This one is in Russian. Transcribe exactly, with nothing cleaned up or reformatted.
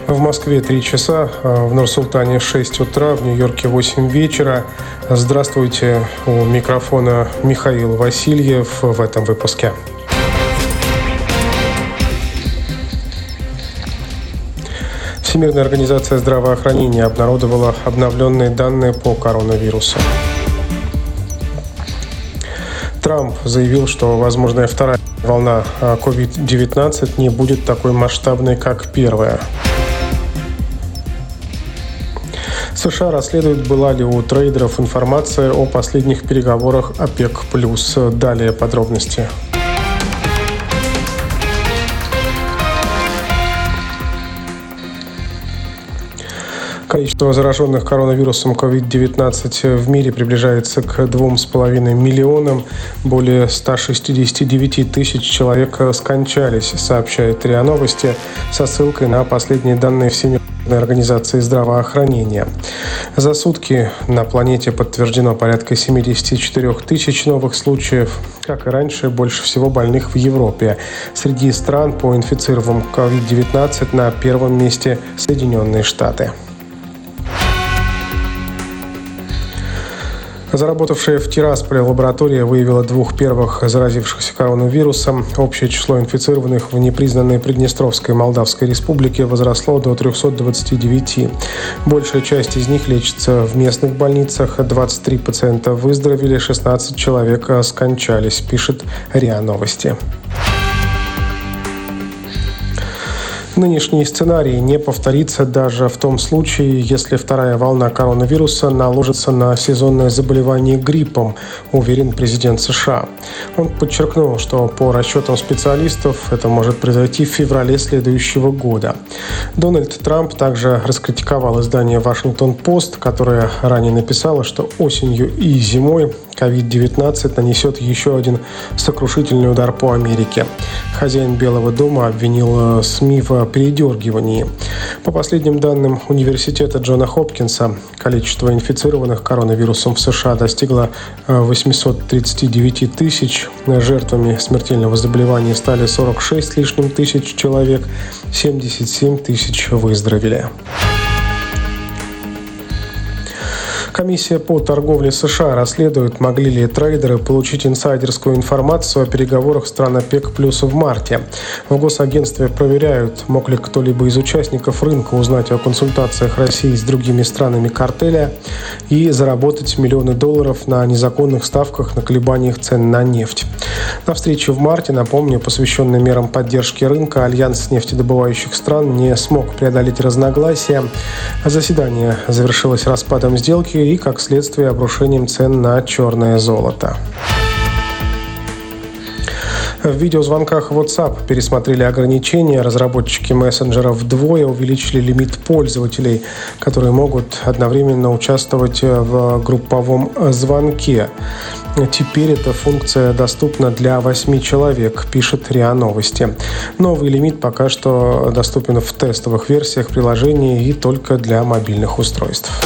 В Москве три часа, в Нур-Султане шесть утра, в Нью-Йорке восемь вечера. Здравствуйте, у микрофона Михаил Васильев в этом выпуске. Всемирная организация здравоохранения обнародовала обновленные данные по коронавирусу. Трамп заявил, что возможная вторая волна ковид девятнадцать не будет такой масштабной, как первая. США расследуют, была ли у трейдеров информация о последних переговорах ОПЕК+. Далее подробности. Количество зараженных коронавирусом ковид девятнадцать в мире приближается к двум с половиной миллионам. Более ста шестидесяти девяти тысяч человек скончались, сообщает РИА Новости со ссылкой на последние данные Всемирной организации здравоохранения. За сутки на планете подтверждено порядка семьдесят четыре тысячи новых случаев. Как и раньше, больше всего больных в Европе. Среди стран по инфицированным ковид девятнадцать на первом месте Соединенные Штаты. Заработавшая в Тирасполе лаборатория выявила двух первых заразившихся коронавирусом. Общее число инфицированных в непризнанной Приднестровской Молдавской Республике возросло до трехсот двадцати девяти. Большая часть из них лечится в местных больницах. двадцать три пациента выздоровели, шестнадцать человек скончались, пишет РИА Новости. Нынешний сценарий не повторится даже в том случае, если вторая волна коронавируса наложится на сезонное заболевание гриппом, уверен президент США. Он подчеркнул, что по расчетам специалистов это может произойти в феврале следующего года. Дональд Трамп также раскритиковал издание «Вашингтон-Пост», которое ранее написало, что осенью и зимой ковид девятнадцать нанесет еще один сокрушительный удар по Америке. Хозяин Белого дома обвинил СМИ в передергивании. По последним данным университета Джона Хопкинса, количество инфицированных коронавирусом в США достигло восемьсот тридцати девяти тысяч. Жертвами смертельного заболевания стали сорок шесть с лишним тысяч человек, семьдесят семь тысяч выздоровели. Комиссия по торговле США расследует, могли ли трейдеры получить инсайдерскую информацию о переговорах стран ОПЕК+ в марте. В госагентстве проверяют, мог ли кто-либо из участников рынка узнать о консультациях России с другими странами картеля и заработать миллионы долларов на незаконных ставках на колебаниях цен на нефть. На встрече в марте, напомню, посвященной мерам поддержки рынка, Альянс нефтедобывающих стран не смог преодолеть разногласия. Заседание завершилось распадом сделки и, как следствие, обрушением цен на черное золото. В видеозвонках WhatsApp пересмотрели ограничения. Разработчики мессенджеров вдвое увеличили лимит пользователей, которые могут одновременно участвовать в групповом звонке. Теперь эта функция доступна для восьми человек, пишет РИА Новости. Новый лимит пока что доступен в тестовых версиях приложения и только для мобильных устройств.